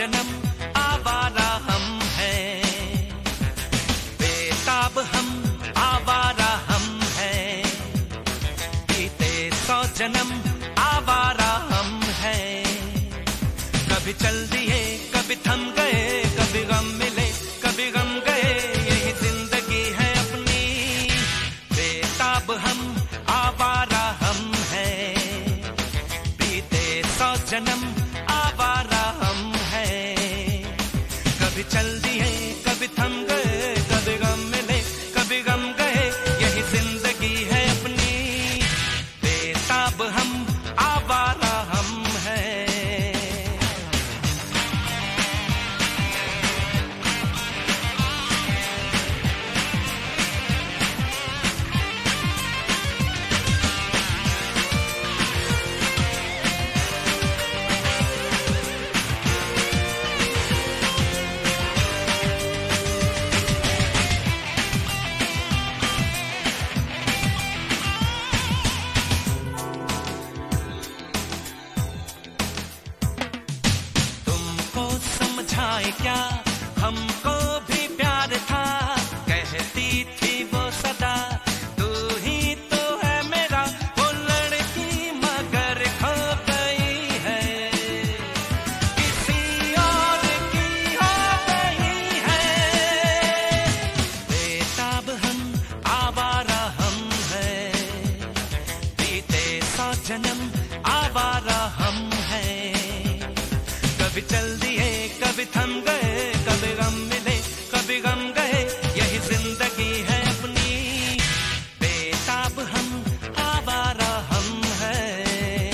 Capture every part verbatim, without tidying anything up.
जन्म आवारा हम हैं, बेताब हम आवारा हम हैं, बीते सौ जन्म आवारा हम हैं। कभी चल दिए कभी थम गए, कभी गम मिले कभी गम गए, यही जिंदगी है अपनी। बेताब हम आवारा हम हैं, बीते सौ जन्म आवारा हम हैं। कभी चल दिए कभी थम गए, कभी गम मिले कभी गम गए, यही जिंदगी है अपनी। बेताब हम आवारा हम हैं। क्या हमको भी प्यार था, कहती थी वो सदा तू ही तो है मेरा, वो लड़की मगर खो गई है, किसी और की हो गई है। बेताब हम आवारा हम हैं, बीते सौ जन्म आवारा हम हैं। कभी चल दिए कभी थम गए, कभी गम मिले कभी गम गए, यही जिंदगी है अपनी। बेताब हम आवारा हम हैं।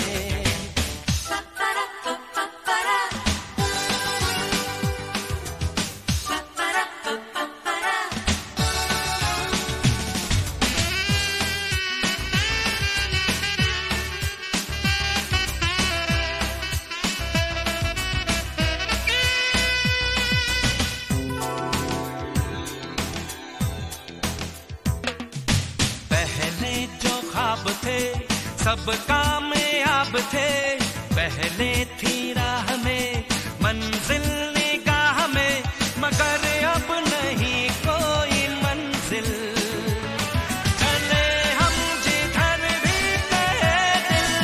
थे सब कामयाब थे, पहले थी राह में मंजिल निगाह में, मगर अब नहीं कोई मंजिल। चले हम जिधर भी कहे दिल,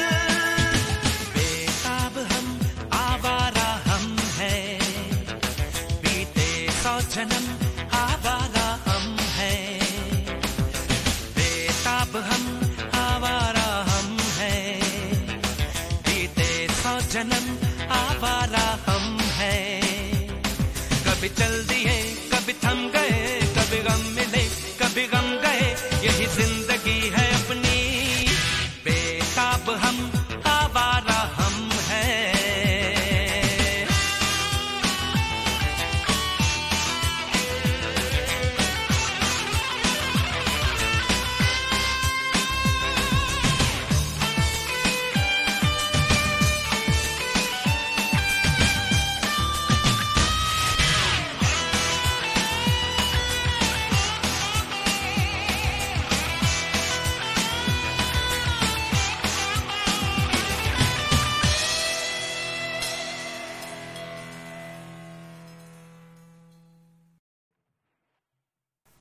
बेताब हम आवारा हम हैं, बीते सौ जन्म आवारा हम हैं। बेताब हम आवारा हम हैं, बीते सौ जन्म आवारा हम हैं। कभी चल दिए कभी थम गए, कभी गम मिले कभी गम गए,